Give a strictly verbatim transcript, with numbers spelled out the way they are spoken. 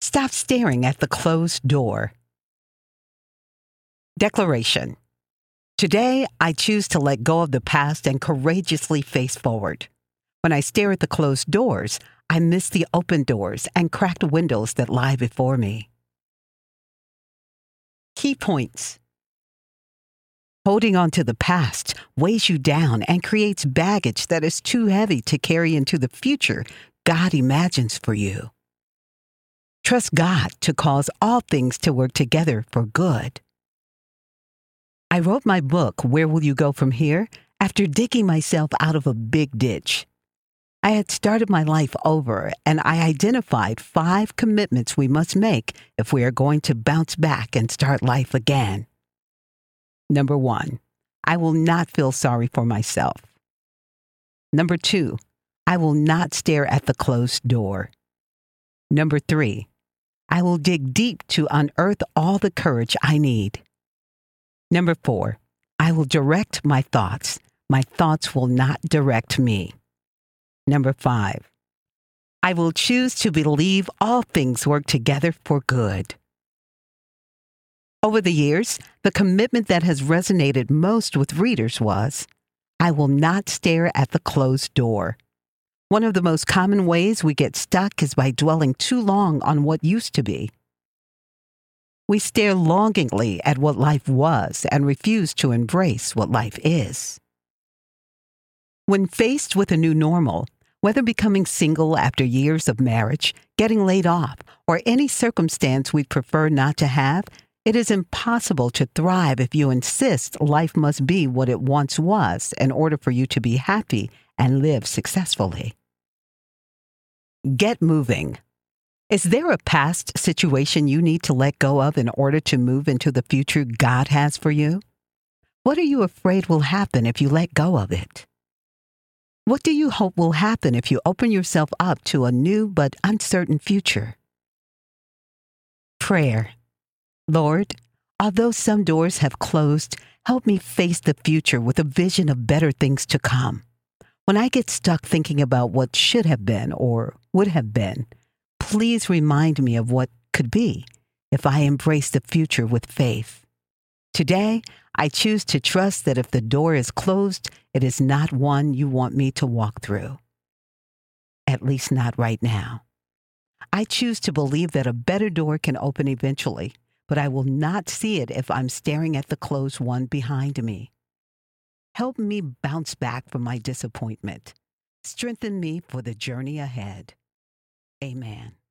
Stop staring at the closed door. Declaration. Today, I choose to let go of the past and courageously face forward. When I stare at the closed doors, I miss the open doors and cracked windows that lie before me. Key points. Holding on to the past weighs you down and creates baggage that is too heavy to carry into the future God imagines for you. Trust God to cause all things to work together for good. I wrote my book, Where Will You Go From Here?, after digging myself out of a big ditch. I had started my life over, and I identified five commitments we must make if we are going to bounce back and start life again. Number one, I will not feel sorry for myself. Number two, I will not stare at the closed door. Number three, I will dig deep to unearth all the courage I need. Number four, I will direct my thoughts. My thoughts will not direct me. Number five, I will choose to believe all things work together for good. Over the years, the commitment that has resonated most with readers was, I will not stare at the closed door. One of the most common ways we get stuck is by dwelling too long on what used to be. We stare longingly at what life was and refuse to embrace what life is. When faced with a new normal, whether becoming single after years of marriage, getting laid off, or any circumstance we'd prefer not to have, it is impossible to thrive if you insist life must be what it once was in order for you to be happy and live successfully. Get moving. Is there a past situation you need to let go of in order to move into the future God has for you? What are you afraid will happen if you let go of it? What do you hope will happen if you open yourself up to a new but uncertain future? Prayer. Lord, although some doors have closed, help me face the future with a vision of better things to come. When I get stuck thinking about what should have been or would have been, please remind me of what could be if I embrace the future with faith. Today, I choose to trust that if the door is closed, it is not one you want me to walk through. At least not right now. I choose to believe that a better door can open eventually, but I will not see it if I'm staring at the closed one behind me. Help me bounce back from my disappointment. Strengthen me for the journey ahead. Amen.